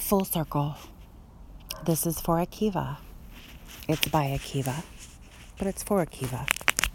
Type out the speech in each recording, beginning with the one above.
Full circle. This is for Akiva. It's by Akiva, but it's for Akiva.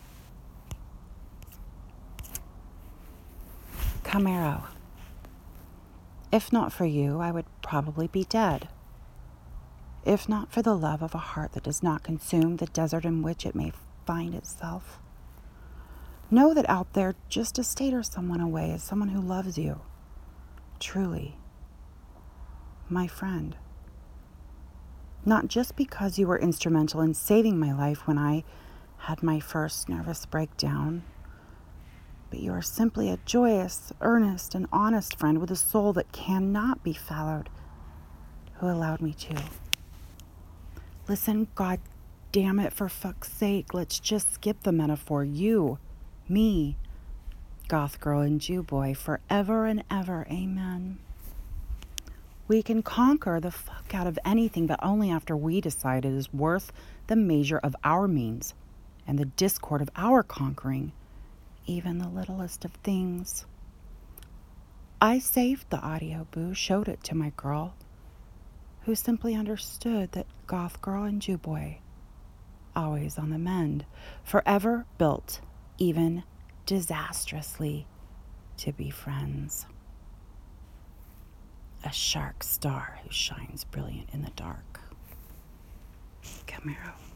Camaro. If not for you, I would probably be dead. If not for the love of a heart that does not consume the desert in which it may find itself. Know that out there, just a state or someone away is someone who loves you. Truly. My friend. Not just because you were instrumental in saving my life when I had my first nervous breakdown, but you are simply a joyous, earnest, and honest friend with a soul that cannot be fallowed, who allowed me to. Listen, God damn it, for fuck's sake, let's just skip the metaphor. You, me, goth girl and Jew boy, forever and ever, amen. We can conquer the fuck out of anything, but only after we decide it is worth the measure of our means and the discord of our conquering, even the littlest of things. I saved the audio, boo, showed it to my girl, who simply understood that goth girl and Jew boy, always on the mend, forever built, even disastrously, to be friends. A shark star who shines brilliant in the dark. Camaro.